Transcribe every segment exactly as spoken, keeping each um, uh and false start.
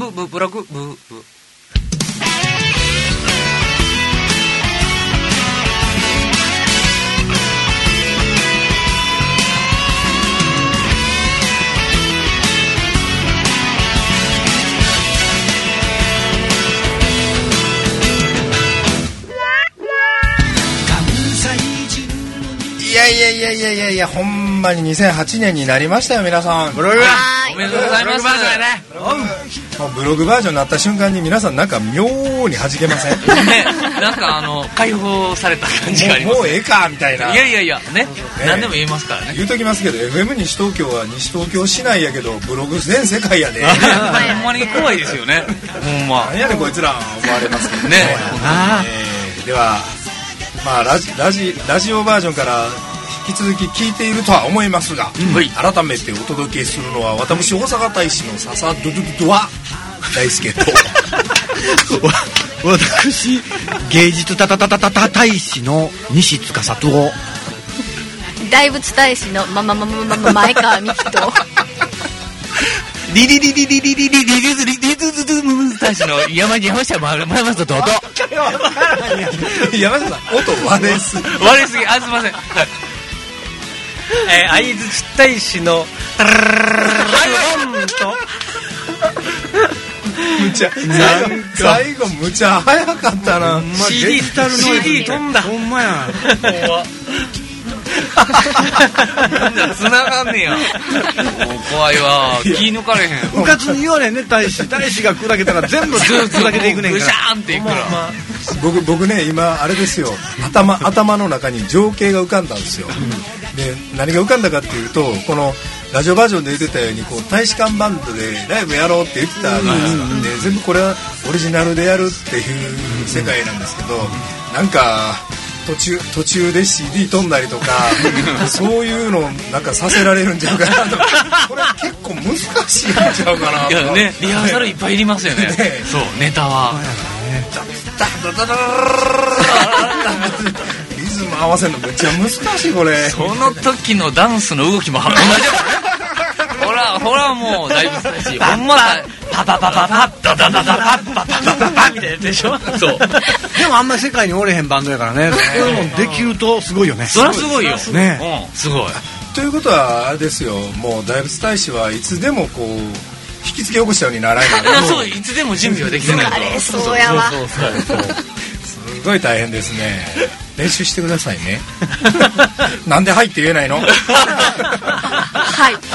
ブブブログブブいやいやいやいやいやいや、ほんまににせんはちねんになりましたよ皆さん。 ブログおめでとうございます。ブログバージョンやね。 もうブログバージョンになった瞬間に皆さんなんか妙に弾けませんね、なんかあの解放された感じがあります。 もう、もうええかみたいな。 いやいやいやね、ね、何でも言えますからね。 言うときますけど エフエム 西東京は西東京市内やけどブログ全世界やで、ね、 ほんまに怖いですよね。ほんま何やねんこいつら思われますけどね。 ねえー、ではまあラジ、ラジ、ラジオバージョンから引き続き聞いているとは思いますが、うん、改めてお届けするのは私大阪大使の笹ドゥドゥドゥワ大輔と私芸術たたたたたた大使の西司と大仏大使のまままままま前川美樹とリリリリリリリリリリリリリリリリ大使の山に山下もらいますとどうぞ。 山下さん音割れすぎ割れすぎ、あ、すいません。 えー、相槌大使のタラララララとむちゃ最後むちゃ早かったな。 シーディー タルの シーディー 飛んだ。ほんまや繋がんねや。もう怖いわ。気抜かれへん。 うかつに言われんね。大使大使が砕けたら全部砕けていくねんから。 ぐしゃーんっていくから。 僕僕ね今あれですよ、頭頭の中に情景が浮かんだんですよ。で何が浮かんだかっていうと、このラジオバージョンで言ってたようにこう大使館バンドでライブやろうって言ってたじゃないですか。で全部これはオリジナルでやるっていう世界なんですけど、なんか途中途中で シーディー 飛んだりとかそういうのなんかさせられるんちゃうかなと。これ結構難しいんちゃうかな。 いやね、リハーサルいっぱいいりますよね。ね、そうネタは。 リズム合わせるのめっちゃ難しいこれ。 その時のダンスの動きも同じ。ほらほらもうだいぶ難しい。ほんまパパパパパッダダダダパッパパパパパみたいなやつでしょ。そう。 でもあんまり世界におれへんバンドやからね。そういうのできるとすごいよね。 そりゃすごいよ。 ね。 すごい。 ということはあれですよ。もう大仏大使はいつでもこう引きつけ起こしたようにならない。 そう、いつでも準備はできてないと。 あれそうやわ。 そうそうそう。すごい大変ですね。練習してくださいね。なんではいって言えないの？ はい。 なんか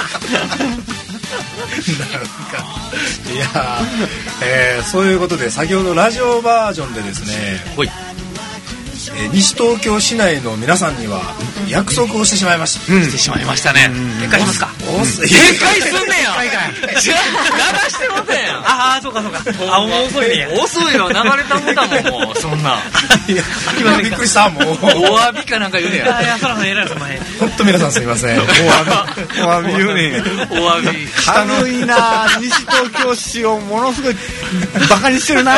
いやー、えー、そういうことで先ほどラジオバージョンでですね、 ほい、 えー、西東京市内の皆さんには約束をしてしまいました。 うん、してしまいましたね。でっかいしますか。 でっかいすんねや。流してもたやん。 ああ、そうかそうか。あ、もう遅いねや。 遅いよ、流れたもんだもん、もうそんな。 いや、びっくりした。もうお詫びかなんか言うねや。 いや、そらそら偉いその辺。 本当皆さんすみません。お詫び言うねん。 お詫び。 軽いな。西東京市をものすごいバカにしてるな。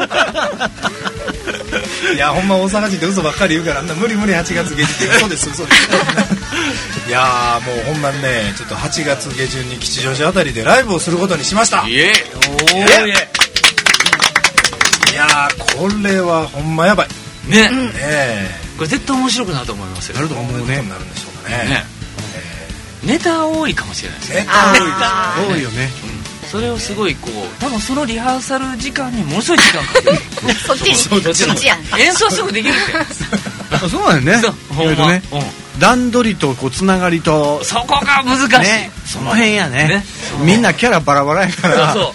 いやほんま大阪人って嘘ばっかり言うから無理無理はちがつ下旬って嘘です嘘です。いやもうほんまにねちょっとはちがつ下旬に吉祥寺あたりでライブをすることにしました。 イエーイ。おーイ。いやこれはほんまやばいね。 ねえこれ絶対面白くなると思いますよ。 なると思うね。なるんでしょうかね。ねえー、ネタ多いかもしれないですね。 ネタ多いです多いよね。 それをすごいこう多分そのリハーサル時間にものすごい時間かける。 そっちそっちやん。 演奏すぐできるって。 そうだよね。 ほんまね。 段取りとこうつながりとそこが難しい。 ね、その辺やね。みんなキャラバラバラやから。 そう。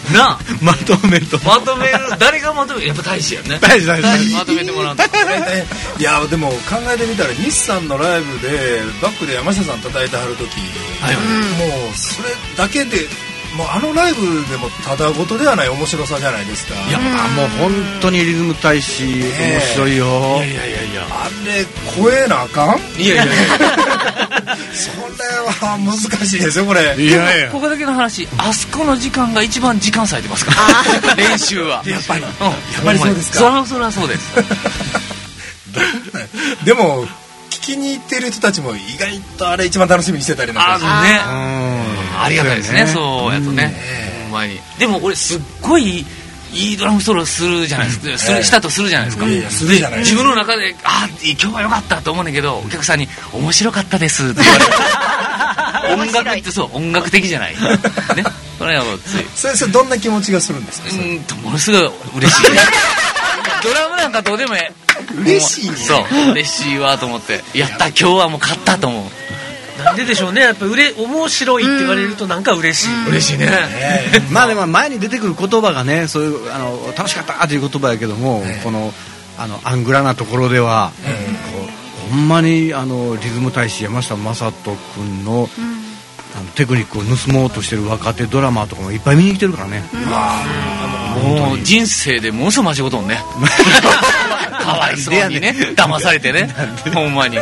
なまとめとまとめる誰がまとめるやっぱ大使やね。 大使大使まとめてもらうと。 いやでも考えてみたら日産のライブでバックで山下さん叩いてはる時、はい、もうそれだけで。もうあのライブでもただごとではない面白さじゃないですか。 いやもう本当にリズム大使面白いよ。 いやいやいやいやあれ声なあかん。 いやいやいやそれは難しいですよこれ。 いやいやここだけの話、あそこの時間が一番時間割いてますから練習はやっぱり、うん、やっぱりそうですか。そらそらそうです。 でも聞きに行ってる人たちも意外とあれ一番楽しみにしてたりなんかあるね。ありがたいですね。そうやとね。 まに。でも俺すっごいいいドラムソロするじゃないですか、えー、するしたとするじゃないですか、 いやいやするじゃないですか。 自分の中であ今日は良かったと思うんだけど、お客さんに面白かったですって言われて音楽ってそう音楽的じゃないね。それはもうついそれそれどんな気持ちがするんですか。 うんとものすごい嬉しいドラムなんかどうでもええ嬉しいね。 そう嬉しいわと思って、やった今日はもう勝ったと思う。 なんででしょうね、やっぱうれ面白いって言われるとなんか嬉しい、うん、 嬉しいね、 えー、まあでも前に出てくる言葉がね、そういうあの楽しかったという言葉やけども、えー、このあのアングラなところでは、えー、こうほんまにあのリズム大使山下正人君の、うん、あのテクニックを盗もうとしてる若手ドラマーとかもいっぱい見に来てるからね、うん、 もう人生でものすごい間違うとんねかわいそうにね騙されてねほんまに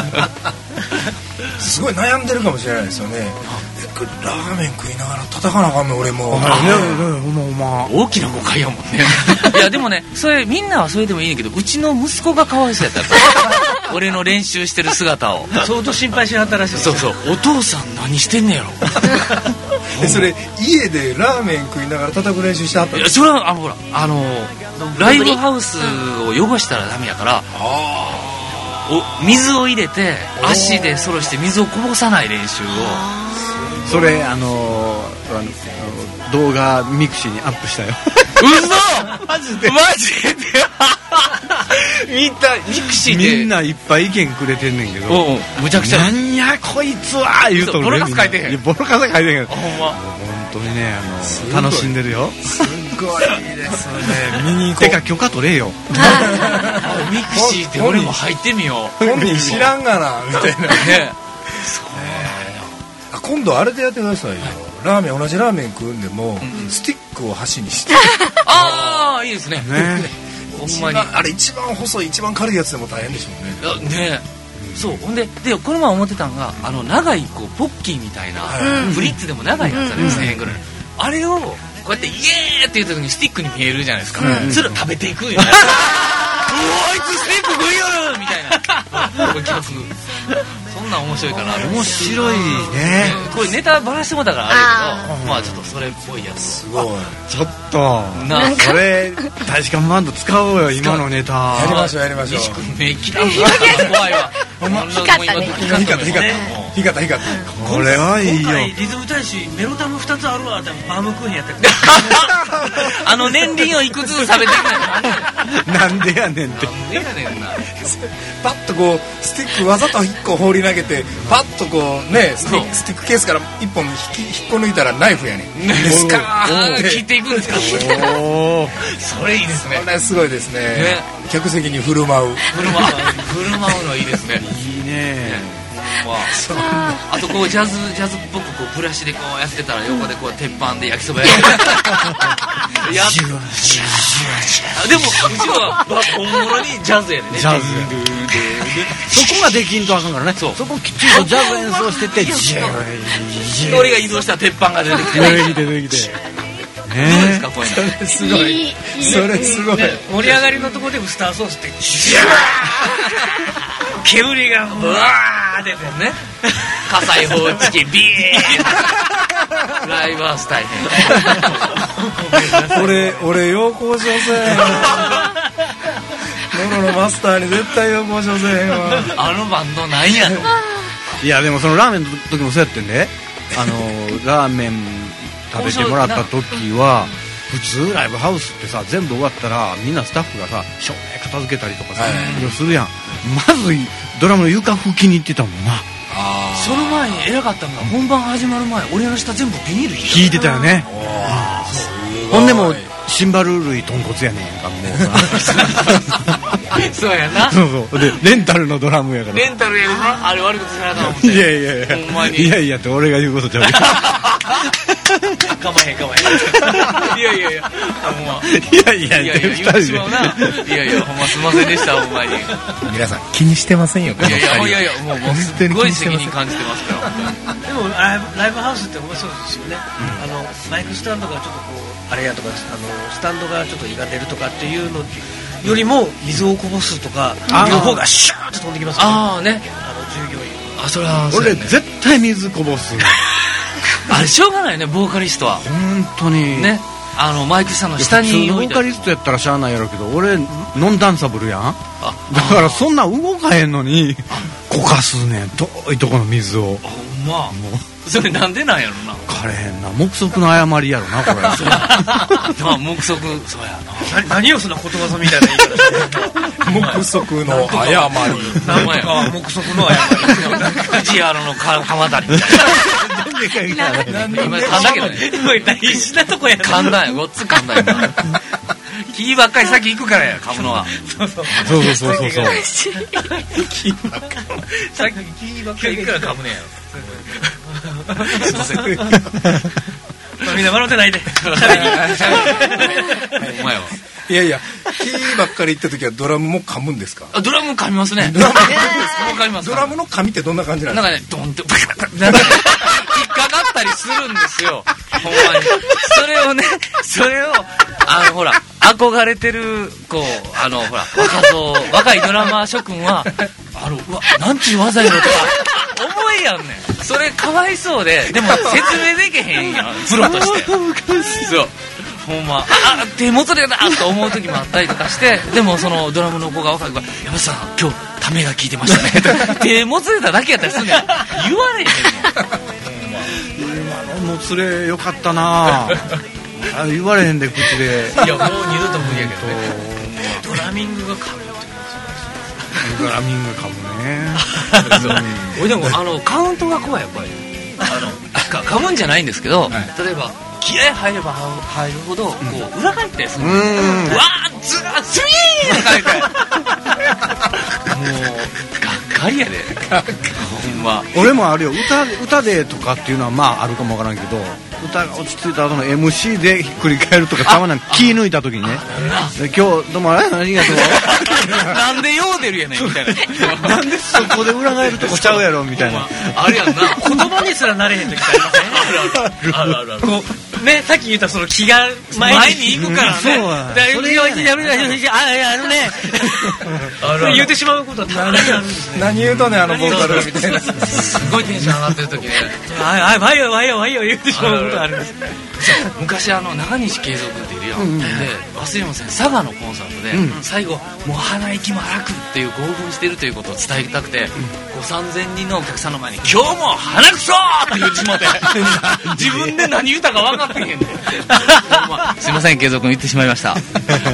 すごい悩んでるかもしれないですよね。ラーメン食いながら叩かなあかんの俺もう大きな誤解やもんねいやでもねそれみんなはそれでもいいんだけど、うちの息子がかわいそうやったら俺の練習してる姿を相当心配しはったらしい。 そうそう、お父さん何してんねやろでそれ家でラーメン食いながら叩く練習してはったんですか。 いやそれはあのほらあのライブハウスを汚したらダメやから、お水を入れて足でソロして水をこぼさない練習を。 それあのー、あの動画ミクシーにアップしたよ嘘マジでマジで見たミクシーでみんないっぱい意見くれてんねんけど、 おうおうむちゃくちゃなんやこいつは言うとるね。 ボロカス書いてへん。 ボロカス書いてへんけど、 ほんま本当にねあの楽しんでるよ。 すごいですね。見に行こう。 てか許可取れよミクシーって俺も入ってみよう。 本人知らんがなみたいなね。 今度あれでやってくださいよ。ラーメン同じラーメン食うんでも、うん、スティックを箸にしてああいいですね。ねほんまにあれ一番細い一番軽いやつでも大変でしょうね。 ね、うん、そうほんででこの前思ってたんがあの長いこうポッキーみたいな、うん、フリッツでも長いやつあれ、うん、せんえんぐらい、あれをこうやってイエーって言った時にスティックに見えるじゃないですか、うん、それを食べていくよねうわあいつスティック食いよるみたいなこれそんなん面白いかな。 面白いね。 これネタバラしてもらったからあれやけど、まあちょっとそれっぽいやつ。 すごい。 ちょっとなそれ大使館バンド使おうよ今のネタ。 やりましょうやりましょう。 西君目きらん怖いわ。 光ったね。 光った光った光った光った。 これはいいよ。 リズム大使メロタムふたつあるわってバームクーヘンやったけどあの年輪をいくつ食べていくのなんでやねんって。 なんでやねんな。 パッとこうスティックわざといっこ放り投げてパッとこうねスティック、スティックケースからいっぽん引き引っこ抜いたらナイフやねん。 スカーッ切っていくんですか。おそれいいですね。 これすごいですね。ね客席に振る舞う振る舞う振る舞うのいいですね。 いいね。 あとこうジャズジャズっぽくこうブラシでこうやってたら横でこう鉄板で焼きそばやってやっでもうちは本物にジャズやでね。 ジャズそこができんとあかんからね。そうそこきっちりとジャズ演奏しててジャ俺が移動したら鉄板が出てきて出てきて出てきてどうですかこれ。 それすごいそれすごい盛り上がりのところでウスターソースってジャー煙がブワー出てね火災報知器ビーライブハウス大変俺俺要交渉せんノロのマスターに絶対要交渉せんわ。 あのバンドなんやの。 いやでもそのラーメンの時もそうやってんで、あのラーメン食べてもらった時は普通ライブハウスってさ全部終わったらみんなスタッフがさ照明片付けたりとかさ、はい、するやん。まずドラムの床拭きに行ってたもんな。 あその前に偉かったのが本番始まる前俺の下全部ビニール引いてたよね。ほんでもシンバル類豚骨やねんかもうそうやな。 そうそうでレンタルのドラムやからレンタルやるね。あれ悪いことしなかったもんね。 いやいやいやほんまにいやいやって俺が言うことちゃうかまへんかまへんいやいやいやほんまいやいやいや言ってしまうないやいやほんますいませんでしたほんまに。 皆さん気にしてませんよこの二人。いやいやいやもうもうすっごい責任感じてますからでもライブ、ライブハウスって面白いですよね、うん、あのマイクスタンドがちょっとこうあれやとかあのスタンドがちょっと歪んでるとかっていうのよりも水をこぼすとかの方がシューッと飛んできますから、 ああねあの従業員あそれは俺絶対水こぼすあれしょうがないね、ボーカリストは本当にね、あのマイクさんの下に普通のボーカリストやったらしゃあないやろうけど、俺ノンダンサブルやん。だからそんな動かへんのにこかすねん、遠いとこの水を。 ほんまそれなんでなんやろな。 かれへんな、目測の誤りやろなこれ。 まあ目測そうやな。 何をそんなことわざみたいな言い方して目測の誤り。 なんとかは目測の誤り。 藤原の鎌谷みたいな。今噛んだけどね。 大事なとこやな。 噛んだんや、ごっつ噛んだんや。キーばっかり先行くからや、噛むのは。 そうそうそうそうそうそうそう。 キーばっかり。さっきキーばっかりいくら噛むねやろ。すいません。 みんな笑ってないで。 お前は。 いやいや、キーばっかり言った時はドラムも噛むんですか？ あ、ドラム噛みますね。ドラム噛みます。 ドラムの噛みってどんな感じなんですか？ なんかね、ドンってバカバカなんかね、引っかかったりするんですよ。ほんまに。それをね、それをあのほら憧れてるこうあのほら若造若いドラマー諸君はあのうわなんちゅう技やろとか思いやんねん。それかわいそうで、でも説明できへんやんプロとして。そうほんま、ああ手元でだと思う時もあったりとかして、でもそのドラムの子が若い子が「山下さん今日ためが効いてましたね」と手もつれただけやったりすんねん。言われへんねん。 今のもつれよかったな。あ言われへんで口で。 いやもう二度と無理やけどね。 ドラミングが噛むってドラミングかもね。 俺でもあのカウントが怖いやっぱり。あのか噛むんじゃないんですけど、例えば気合入れば入るほどこう裏返ってする。うわーずースミーって書いて。もうがっかりやで。ほんま。 俺もあるよ、歌歌でとかっていうのはまああるかもわからんけど、歌が落ち着いた後の エムシー でひっくり返るとかたまに気抜いた時にね、で今日どうもありがとう。 なんでヨーデルやねんみたいな。 なんでそこで裏返るとこちゃうやろみたいな。 あるやんな。 言葉にすらなれへん時ありません？ あるあるある。 こうね、さっき言ったその気が前に行くからね。 そうや。 それをやめなさい。ああのね。言ってしまうことはたまにあるんですね。 何言うとねあのボーカルみたいな。 すごいテンション上がってる時ね。 ああ、わいよわいよわいよ言ってしまうことあるんです。 昔あの中西慶三君っているやん。で忘れません、佐賀のコンサートで最後もう鼻息も荒くっていう興奮してるということを伝えたくて、こうさんぜんにんのお客さんの前に今日も鼻くそーって言ってしまって、自分で何言うたか分かってへんねん。すいません慶三君言ってしまいました。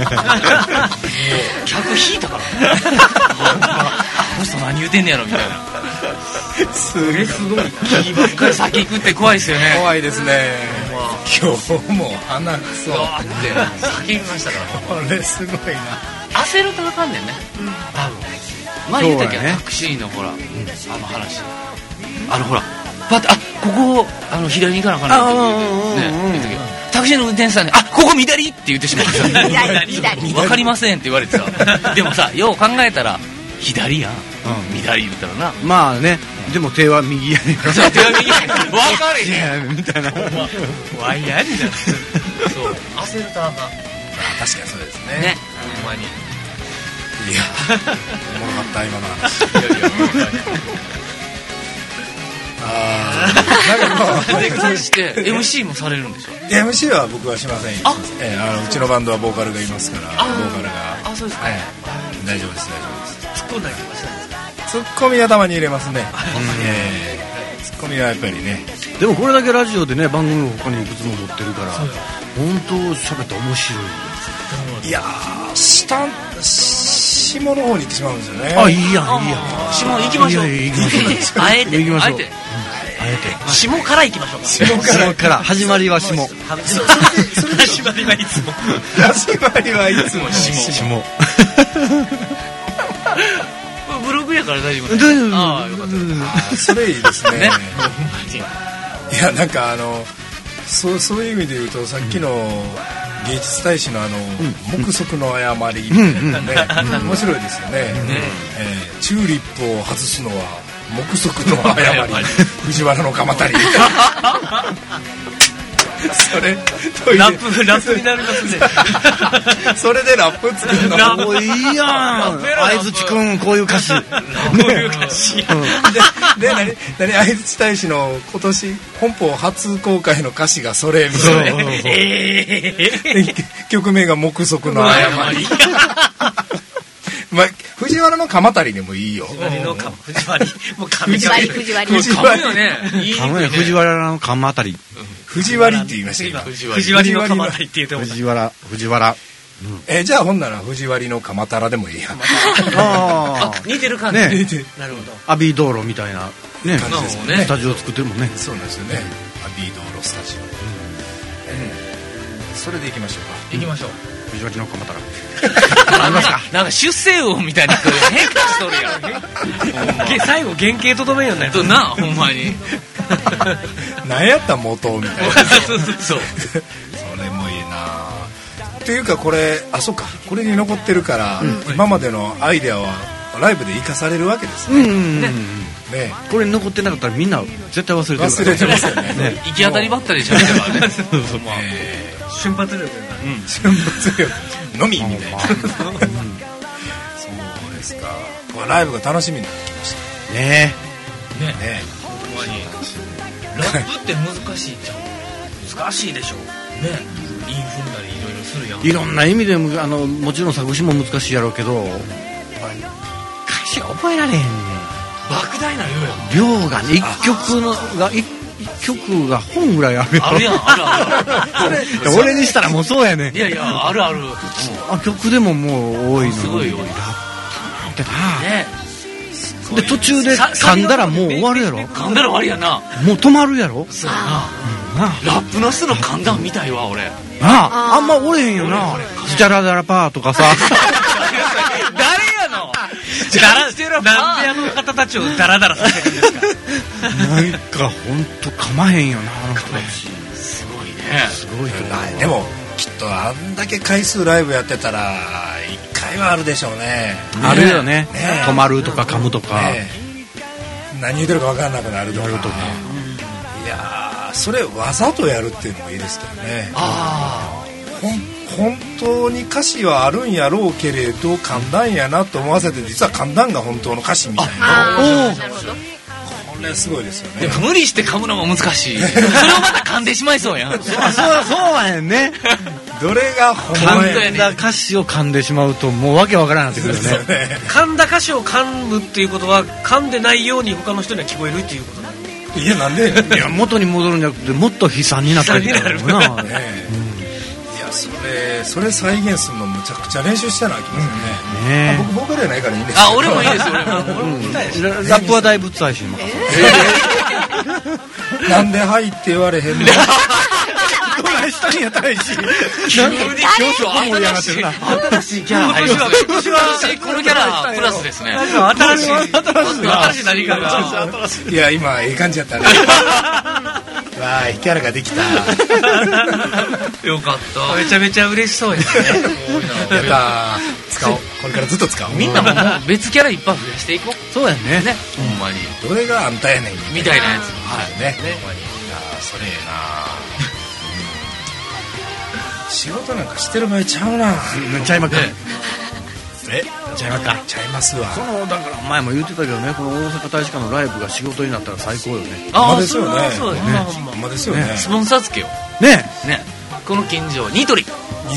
客引いたからね。あの人何言うてんねやろみたいな。 すげえすごい。 気ばっかり先行くって怖いですよね。 怖いですね。今日も鼻くそって叫びましたから。 これすごいな。 焦るとあかんねんね。多分。前言ったっけ、タクシーのほら、あの話。あのほら、パッとあここあの左に行かなあかんないっていうね。タクシーの運転手さんにあここ左って言ってしまってさ。 左わかりませんって言われてさ。でもさよう考えたら左やん。左言ったらな。 まあね。でも手は右やねんから。 手は右やねん。分かれへんみたいな。 ワイヤーみたいな。 そう。焦るとあかん。 確かにそうですね。 ね。ほんまに。 いや、おもろかった今の話。いやいや。ああ。なんかもうでかして エムシー もされるんでしょ。 エムシー は僕はしませんよ。 あ、 えー、あのうちのバンドはボーカルがいますから、ボーカルが。 あ、そうですか。 大丈夫です大丈夫です。 突っ込んだりとかしたんですか。 ツッコミはたまに入れますね。えー、ツッコミはやっぱりね。 でもこれだけラジオでね番組を他にいくつも持ってるから本当喋って面白い。 いやー下下の方に行ってしまうんですよね。 あいいやんいいやん。 下行きましょう。 行きましょう。 あえて行きましょう。 あえてあえて下から行きましょう。 下から始まりは下。 始まりはいつも。 始まりはいつも下。 下。 ブログやから大丈夫。 大丈夫。 ああよかった。 それいいですね。 ね。 いやなんかあのそうそういう意味で言うとさっきの芸術大使のあの目測の誤りね面白いですよね。チューリップを外すのは目測の誤り。藤原の鎌足り。 それラップラップになりますね。 それでラップ作るのラップいいやん。相づちくんこういう歌詞。こういう歌詞。 で、で何何相づち大使の今年本邦初公開の歌詞がそれみたいな。 えで曲名が目測の誤り。まあ、藤原の鎌足りでもいいよ。 藤原の鎌藤原もう神藤割り藤割り噛むよね。 れ藤原の鎌あたり。 藤割りって言いましたよ。 藤割りの鎌足りって言うても藤原藤原。 えじゃあほんなら藤割りの鎌足らでもいいやん。 あ、似てる感じ。 ね。 なるほど。 アビー道路みたいなね感じですもんね。スタジオ作ってるもんね。 そうなんですよね。アビー道路スタジオ。それで行きましょうか。 行きましょう。 藤原の鎌足ら。 ありますか。なんか出世王みたいな変化しとるやん。 最後原型とどめんようになる。 とな、ほんまに。 何やった元みたいな。 そうそうそう。 それもいいな。っていうかこれあそうかこれに残ってるから、今までのアイデアはライブで生かされるわけですね。ね。 これに残ってなかったらみんな絶対忘れてる。 忘れてますよね。 行き当たりばったりしちゃうからね。 瞬発力が。 瞬発力のみみたいな。そうですか。ライブが楽しみになってきました。 ねね。 ほんまに。ラップって難しいじゃん。 難しいでしょう。 ね。韻踏んだりいろいろするやん。 いろんな意味でもあのもちろん作詞も難しいやろうけど、歌詞が覚えられへんねん。 莫大な量やん。 量がね一曲のが一曲が本ぐらいあるやん。 あるやん、あるある。俺にしたらもうそうやねん。 いやいや、あるある。 あ曲でももう多いの。 すごい多い。 ラップってな。 ね。 で途中で噛んだらもう終わるやろ。 噛んだら終わりやな。 もう止まるやろ。 そうやな。ラップの人の噛んだん見たいわ俺。 なあ、あんまおれへんよな。スチャラダラパーとかさ。 誰やの。 ダラしてるなんであの方たちをダラダラさせるんですか。 なんか本当噛まへんよなあの人たち。 すごいね。 すごいと思う。 でもきっとあんだけ回数ライブやってたらいっかいはあるでしょうね。 あるよね。止まるとか噛むとか。 何言ってるか分かんなくなるとか。いやそれわざとやるっていうのもいいですけどね。 ああ。本当に歌詞はあるんやろうけれど簡単やなと思わせて実は簡単が本当の歌詞みたいな。 おお。なるほど。 これすごいですよね。 でも無理して噛むのも難しい。それをまた噛んでしまいそうやん。そうそうそうやんね。 どれが本当やねん。噛んだ歌詞を噛んでしまうともうわけわからなくなってくるよね。 噛んだ歌詞を噛むっていうことは噛んでないように他の人には聞こえるっていうことなんで。 いやなんでいや元に戻るんじゃなくてもっと悲惨になってるな。 それそれ再現するのむちゃくちゃ練習したら飽きますよね。 ね僕ボーカルじゃないからいいんですけど。 あ、俺もいいですよ。俺も。 ラップはだいぶ伝えします。 なんではいって言われへんの。 人にやったらいいし。 なんか今日盛り上がってるな。新しいキャラ入りました。今年はこのキャラプラスですね。 新しい新しい何かが。 いや今ええ感じやったね。わあキャラができた。 よかった。 めちゃめちゃ嬉しそうですね。 やった使おう。これからずっと使おう。 みんなも別キャラいっぱい増やしていこう。 そうやね。 ね。ほんまに。 どれがあんたやねんみたいなやつ。 はいね。ほんまに。いやそれええな。仕事なんかしてる場合ちゃうな。 ちゃいまっか。 えちゃいまっか。ちゃいますわ。 このだから前も言ってたけどね、この大阪大使館のライブが仕事になったら最高よね。 ああですよね。 そうだね。 ほんまですよね。 スポンサーつけよう。ねね。この近所ニトリ。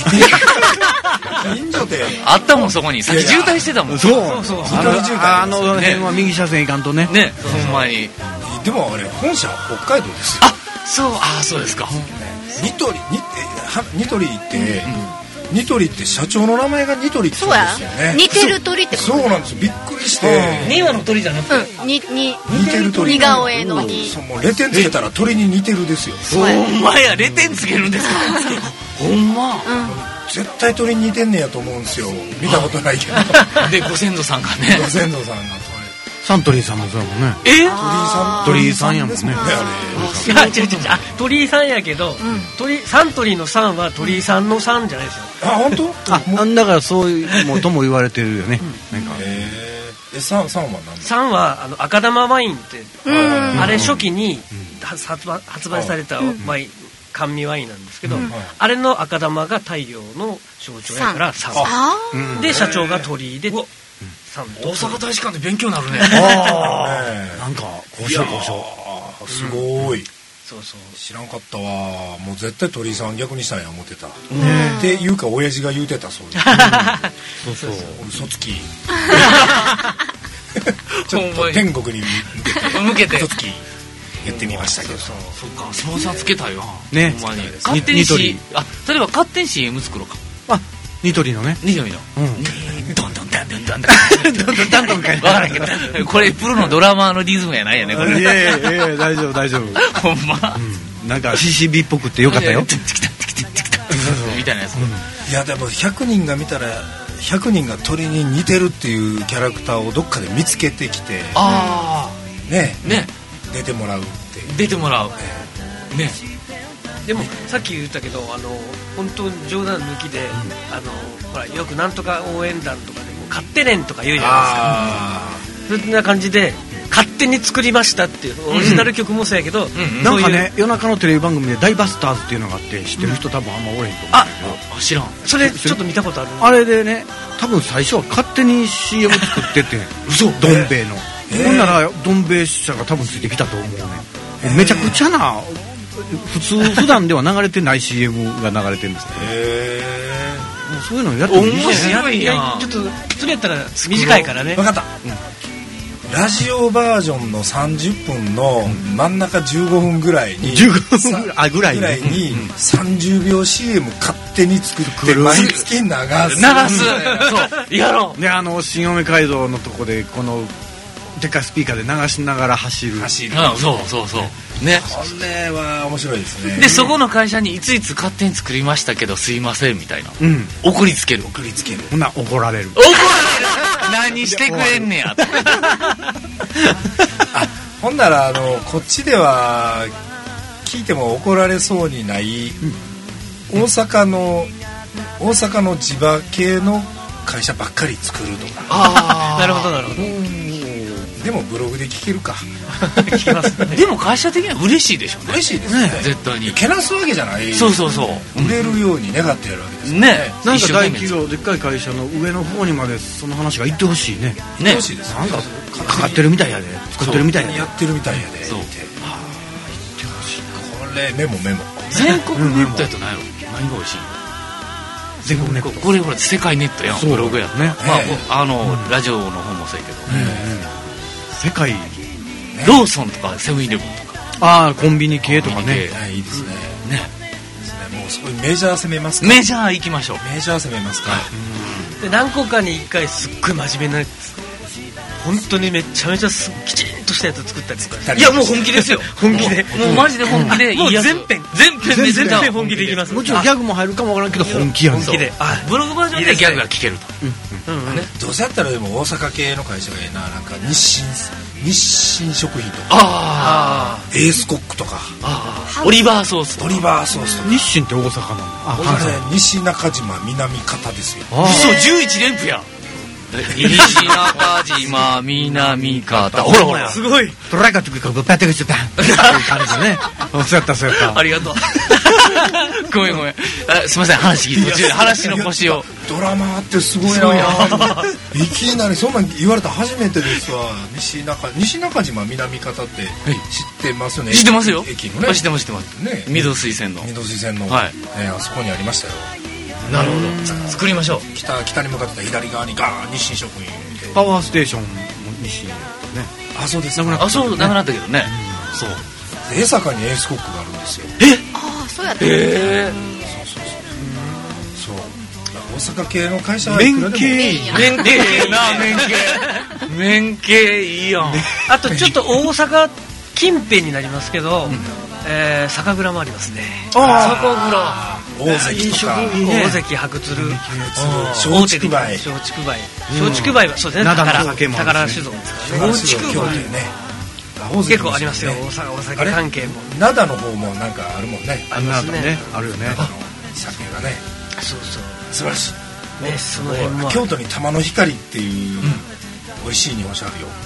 近所であったもんそこに。さっき渋滞してたもん。 そうそうそう。 あの辺は右車線行かんとね。 ね。ほんまに。 でもあれ本社北海道ですよ。 あ、そうあそうですか。 ニトリニニトリってニトリって社長の名前がニトリって言うんですよね。 似てる鳥ってこと。 そうなんですよ。びっくりして。 にわの鳥じゃなくて。 うん。にに似てる鳥。 似顔絵のに。 そうもうレテンつけたら鳥に似てるですよ。 ほんまやレテンつけるんですか。ほんま。 絶対鳥に似てんねやと思うんですよ。見たことないけど。 でご先祖さんがね。 ご先祖さんがサントリーさんもそうやもんね。 え？ 鳥居さん鳥居さんやもんね。 あ、違う違う違う。鳥居さんやけど、鳥サントリーのさんは鳥居さんのさんじゃないですよ。 あ、本当？ あ、だからそういうもとも言われてるよね。なんか。 え、さん、さんは何？ さんはあの赤玉ワインってあれ初期に発売発売されたワイン甘味ワインなんですけど、あれの赤玉が太陽の象徴やからさんで、社長が鳥居でさんと。 大阪大使館で勉強になるね。 なんか交渉交渉すごい。 そうそう、 知らんかったわ。もう絶対鳥居さん逆にしたんや思ってた。っていうか親父が言うてたそうです。そうそう。嘘つき。ちょっと天国に向けて嘘つき言ってみましたけど。 そうか、スポンサーつけたよ。 ね。 ほんまに。勝手に シーエム、あ、例えば勝手に シーエム 作ろうか。 あ、ニトリのね。 ニトリの。 うん。 どんどんどんどんどんどんどんどんどんどんかい。わからんけど。これプロのドラマーのリズムやないやねこれ。 いやいやいや大丈夫大丈夫。 ほんま。 なんか シーシービー っぽくてよかったよ。 みたいなやつ。 いやでもひゃくにんが見たらひゃくにんが鳥に似てるっていうキャラクターをどっかで見つけてきて、 ああねね出てもらうって出てもらうね。 でもさっき言ったけど、あの本当に冗談抜きで、あのほらよくなんとか応援団とかでも勝手連とか言うじゃないですか。そんな感じで勝手に作りましたっていうオリジナル曲もそうやけど、 なんかね夜中のテレビ番組で大バスターズっていうのがあって知ってる人多分あんまおれへんと思う。 あ、 知らん。 それちょっと見たことある。 あれでね多分最初は勝手に シーエム 作ってて嘘どん兵衛のほんならどん兵衛社が多分ついてきたと思うね。めちゃくちゃな普通普段では流れてない シーエム が流れてるんですね。 へえ。もうそういうのやってもいい面白いやん。 ちょっとそれやったら短いからね。 分かった。ラジオバージョンのさんじゅっぷんの真ん中じゅうごふんぐらいにじゅうごふんぐらいあぐらいにさんじゅうびょう シーエム 勝手に作って毎月流す。 流す。そうやろう。 であの新青梅街道のとこでこのでっかいスピーカーで流しながら走る。 走る。 そうそうそう。ね。 これは面白いですね。 でそこの会社にいついつ勝手に作りましたけどすいませんみたいな。うん。送りつける。 送りつける。 ほな怒られる。 怒られる。何してくれんねや。 あ、ほんならあのこっちでは聞いても怒られそうにない、うん、大阪の大阪の地場系の会社ばっかり作るとか。 ああ、なるほどなるほど。 でもブログで聞けるか。 聞けますね。 でも会社的には嬉しいでしょうね。 嬉しいですね。 絶対に。 けなすわけじゃない。 そうそうそう。 売れるように願ってやるわけですね。 ね。 なんか大企業でっかい会社の上の方にまでその話が言ってほしいね。 ね。欲しいです。 なんかかかってるみたいやで。作ってるみたいやで。 やってるみたいやで。 そう。 言ってほしい。これメモメモ。 全国ネットやと何やろ。何が美味しい。 全国ネット。 これこれ世界ネットやん。ブログやね。まああのラジオの方もそうやけど。 世界ローソンとかセブンイレブンとか。 ああコンビニ系とかね。 いいですね。 ね。 もうすごいメジャー攻めますか。 メジャー行きましょう。 メジャー攻めますか。 で何個かにいっかいすっごい真面目なやつ。本当にめちゃめちゃすきちんとしたやつ作ったりとか。 いやもう本気ですよ。 本気で。 もうマジで本気でいいやつ。 全編全編めちゃめちゃ本気でいきます。 もちろんギャグも入るかもわからんけど本気やん。 本気で。 ブログバージョンでギャグが聞けると。 どうせやったらでも大阪系の会社がいいな。なんか日清日清食品とか。 ああ。エースコックとか。 オリバーソース。 オリバーソースとか。 日清って大阪なの。 あ、関西。西中島南方ですよ。 そうじゅういち連符や。西中島南方。ほらほらすごい。 トライカーとかバテがしてたっていう感じでね。そうやったそうやった。 ありがとう。ごめんごめん。すみません話聞いて途中で話の腰を。 ドラマってすごいな。いきなりそんなん言われた初めてですわ。西中西中島南方って知ってますよね。 知ってますよ。 駅のね。 知ってます知ってます。ね。御堂水線の。 御堂水線の。 はい。 あそこにありましたよ。 なるほど。作りましょう。 北北に向かってた左側にガーン日清食品パワーステーションも日清ね。 あ、そうです。 あ、そうなくなったけどね。そう。 江坂にエースコックがあるんですよ。 え？ ああ、そうやった。 へえ。 そうそうそう。そう。大阪系の会社は免系免系な免系免系いいやん。 あとちょっと大阪近辺になりますけど、えー、酒蔵もありますね。 ああ、 酒蔵。大関とか、 大関白鶴、 松竹梅、 松竹梅、松竹梅はそうですね。宝宝酒造ですからね。 松竹梅ね。 結構ありますよ。大阪お酒関係も。 灘の方もなんかあるもんね。 ありますね。あるよね。 酒がね。 そうそう。 素晴らしい。 ね、その辺も。 京都に玉の光っていう美味しい日本酒あるよ。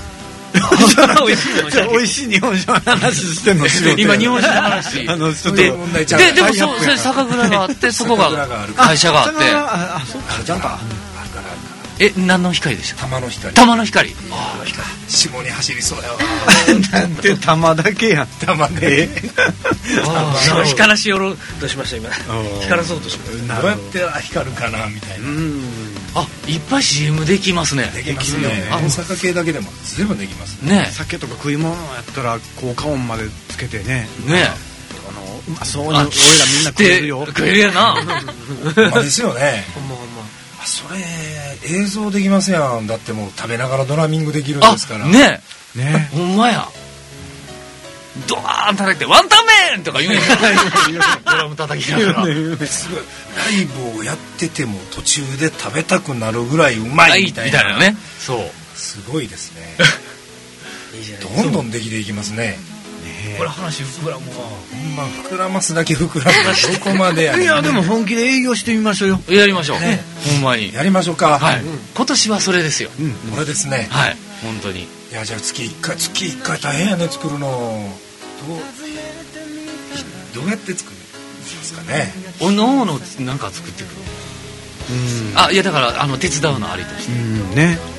美味しい日本酒美味しい日本酒の話してんの今日本酒の話あのちょっとで問題ちゃうででもそうそれ酒蔵があってそこが会社があってああそうかちゃんとえ何の光でした玉の光玉の光下に走りそうやわなんて玉だけやん玉ねあ光らしよろうとしました今光らそうとしましどうやって光るかなみたいなあいっぱい シーエム できますねできますね大阪系だけでも全部できますね酒とか食い物やったら効果音までつけてねねあのうまそうに俺らみんな食えるよ食えるやなまあですよねたほんまほんまあそれ映像できますやんだってもう食べながらドラミングできるんですからあねねほんまやドワーン叩いてワンタンメンとか言うんやドラム叩きながらすごいライブをやってても途中で食べたくなるぐらいうまいみたいな、 ねそうすごいですねいいじゃないどんどんできていきますねこれ話膨らむわほんま膨らますだけ膨らむどこまでやねんいやでも本気で営業してみましょうよやりましょうほんまにやりましょうかはい今年はそれですよこれですねはい本当にいやじゃあ月いっかい月いっかい大変やね作るのどうどうやって作るんですかねおのおのなんか作ってくるあいやだからあの手伝うのありとしてうんねね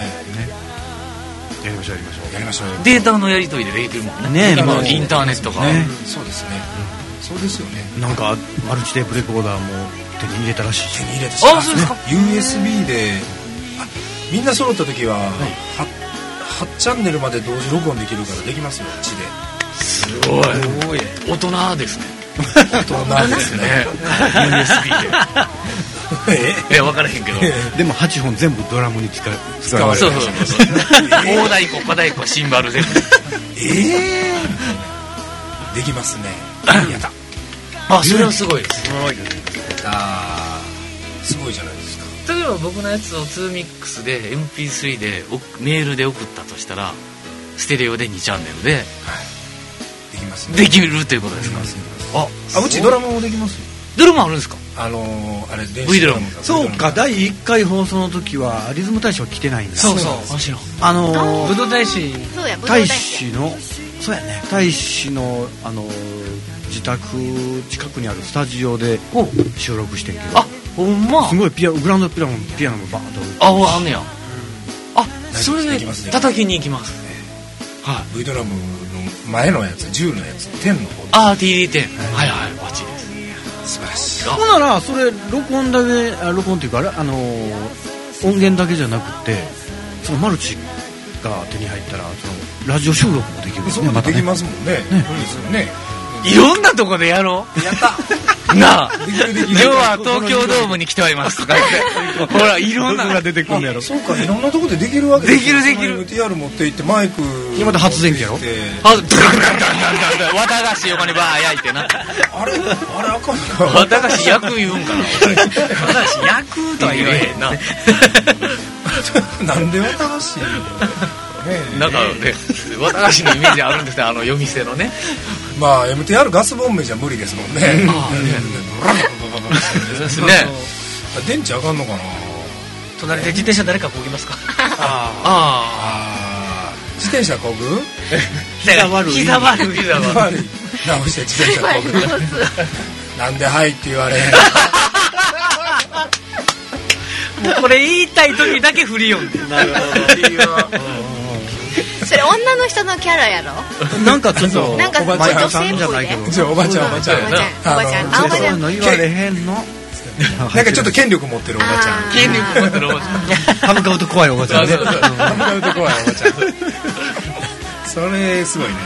やりましょうやりましょうやりましょうよデータのやり取りでできるもんねね今インターネットがねそうですねそうですよねなんかマルチテープレコーダーも手に入れたらしい手に入れてあそうですかユーエスビー であみんな揃った時ははちチャンネルまで同時録音できるからできますようちですごい大人ですね大人ですねユーエスビー でええ分からへんけどでもはちほん全部ドラムに使う使われるそうそうそう大太鼓小太鼓シンバル全部えー、できますねやったあそれはすごいですあすごいじゃないですか例えば僕のやつをツーミックスで エムピースリー でメールで送ったとしたらステレオでにチャンネルでできますねできるということですかああうちドラムもできますよドラムあるんですかあのー、あれ電 V ドラムそうかだいいっかい放送の時はリズム大使は来てないんだそうそうもちろんあのーぶどう大使そうやぶどう大大使使のそうやね大使のあのー自宅近くにあるスタジオで収録してんけどあほんますごいピアグランドピアノもピアノもバーンとああんねやあそれでできますね叩きに行きますはい V ドラムの前のやつじゅうのやつじゅうの方ああ ティーディーテン はいはいバッチリです素晴らしいほんならそれ録音だけあ録音っていうかあれあのー音源だけじゃなくてそのマルチが手に入ったらそのラジオ収録もできるんですそうできねまたねますもんねねいいですよねいろんなとこでやろうやったなあできるできる今日は東京ドームに来てはいますとか言ってほらいろんなどこが出てくるんやろそうかいろんなとこでできるわけできるできるエムティーアール 持って行ってマイク今また発電機やろ持って行ってあドランドランドランドラン綿菓子横にバー焼いてなあれあれあかんか綿菓子焼く言うんかな綿菓子焼くとは言わへんななんで綿菓子なんかね綿菓子のイメージあるんですねあの夜店のねまあ エムティーアール ガスボンベじゃ無理ですもんねああねですね電池あかんのかな隣で自転車誰かこぎますかああー自転車こぐ膝悪い膝悪い膝悪い悪い直して自転車こぐなんで「はい」って言われへんもうこれ言いたい時だけ振り読んでなるほどそれ女の人のキャラやろなんかちょっとなんかおばちゃんさんじゃないけどじゃあおばちゃんおばちゃんおばちゃんおばちゃんあおばちゃんそういうの言われへんのなんかちょっと権力持ってるおばちゃんあー権力持ってるおばちゃん歯向かうと怖いおばちゃんねそうそうそうハムカウト怖いおばちゃんそれすごいね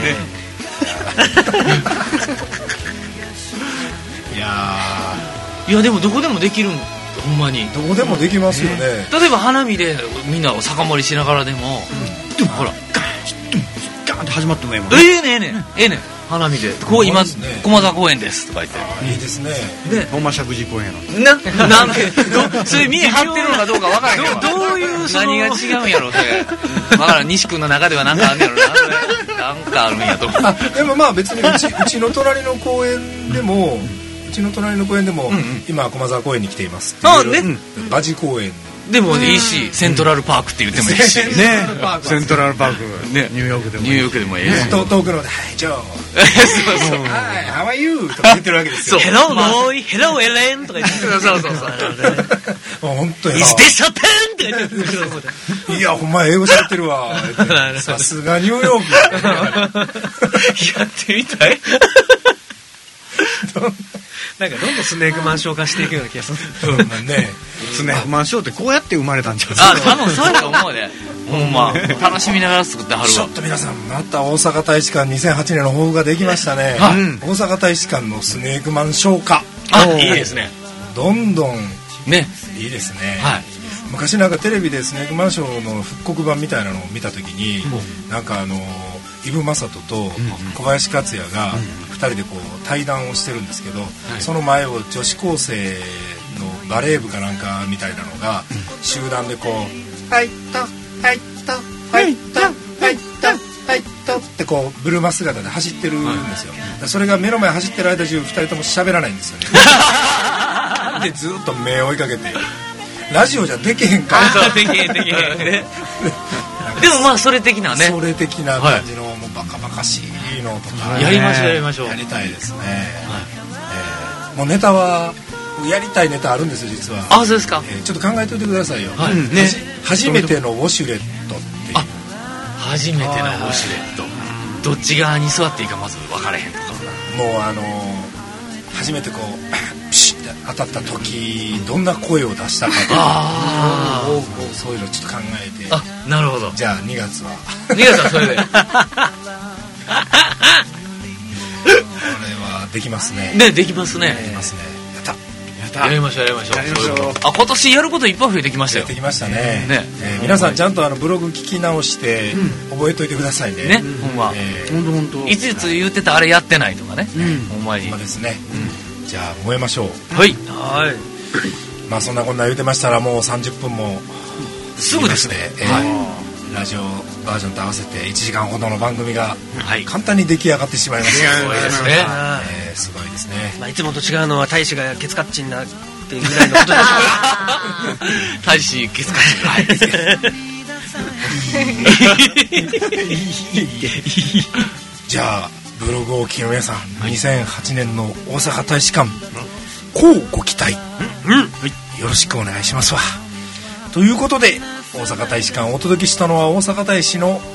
いやいやでもどこでもできるんほんまにーどこでもできますよね例えば花見でみんな酒盛りしながらでもほらガーンって始まってもええもんええねんええねんええねん花見でこう今そうですね駒沢公園ですとか言っていいですねでほんま石神井公園やろななんでどそれ見え張ってるのかどうか分からへんわどどういうその何が違うんやろそれ分からん西君の中では何かあんねやろなそれなんかあるんやと思うあでもまあ別にうちうちの隣の公園でもうちの隣の公園でも、 んうん今駒沢公園に来ていますっていうあねうん馬事公園でもいいし、セントラルパークって言ってもいいし、 ね、セントラルパーク、ね、ニューヨークでもニューヨークでもいいし、 遠くので「はいジョー」 そうそう 「はいハワイユー」とか言ってるわけですよ。 ヘローノイ、ヘローエレンとか言ってそうそうそうもう本当にイステシャペンとか言っていやほんま英語喋ってるわさすがニューヨークやってみたい。 なんかどんどんスネークマンショー化していくような気がする。 うんねスネークマンショーってこうやって生まれたんじゃあ、 ないですか。 多分そうやと思うね。ほんま楽しみながら作ってはるわちょっ。と皆さんまた大阪大使館にせんはちねんの抱負ができましたね、 はい大阪大使館のスネークマンショー化あ、いいですね。 どんどんね。 いいですね、 はい。 昔なんかテレビでスネークマンショーの復刻版みたいなのを見た時に、なんかあのイブ・マサトと小林克也がふたりでこう対談をしてるんですけど、その前を女子高生のバレー部かなんかみたいなのが集団でこう「はいとはいとはいとはいとはいと」ってこうブルマ姿で走ってるんですよ。それが目の前走ってる間中ふたりとも喋らないんですよね。でずっと目を追いかけてラジオじゃできへんかそうできへんできへんね。でもまあそれ的なね。 それ的な感じのもうバカバカしいのとかやりましょうやりましょう。 やりたいですね、えーもうネタはやりたいネタあるんですよ実は。 あ、そうですか。 えーちょっと考えておいてくださいよ、 はいね、はじ初めてのウォシュレットっていうあ、初めてのウォシュレット。どっち側に座っていいかまず分からへんとか。 もうあのー初めてこうピシッて当たった時どんな声を出したかとかあそういうのちょっと考えて。 あ、なるほど。 じゃあにがつはにがつはそれで。 これはできますね。 ね、できますね。 できますね。やったやりましょうやりましょう。 やりましょうそういうことあ、今年やることいっぱい増えてきましたよやって。きましたね。 ねえー皆さんちゃんとあのブログ聞き直して覚えといてくださいね。 ね、ほんま。 えー本当本当。 いついつ言ってたあれやってないとかね。ほんまにまあ。ですね。じゃあ燃えましょう。 はい。 はい。 まあそんなこんな言うてましたらもうさんじゅっぷんもすぐですね。 えーラジオバージョンと合わせていちじかんほどの番組がはい。 簡単に出来上がってしまいました。 すごいですね。 あえーすごいですね。 ーまあいつもと違うのは大使がケツカッチンなっていうぐらいのことでしょ大使ケツカチ。はい。 じゃあブログをお聞きの皆さん、にせんはちねんの大阪大使館、こうご期待、よろしくお願いしますわ。ということで大阪大使館をお届けしたのは大阪大使の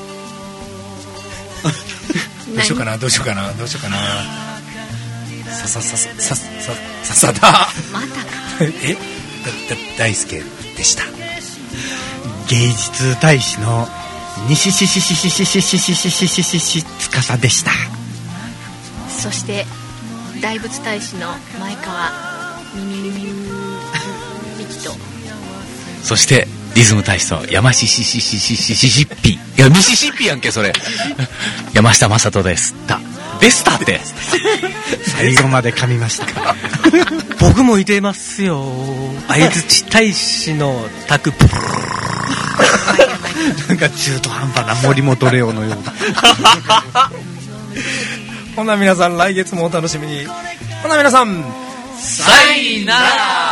どうしようかなどうしようかなどうしようかなささささささささだまたか。 えだだ大輔でした。 芸術大使の西しししししししししししししつかさでした。 そして大仏大使の前川みみみみみきと。 そしてリズム大使と山シシシシシシシシッピ。いやミシシッピやんけそれ。山下正人ですた。でしたって。 最後まで噛みました。 僕もいてますよ。相槌大使のタクプルなんか中途半端な森本レオのような。 ほな皆さん来月もお楽しみに。ほな皆さんさいなら。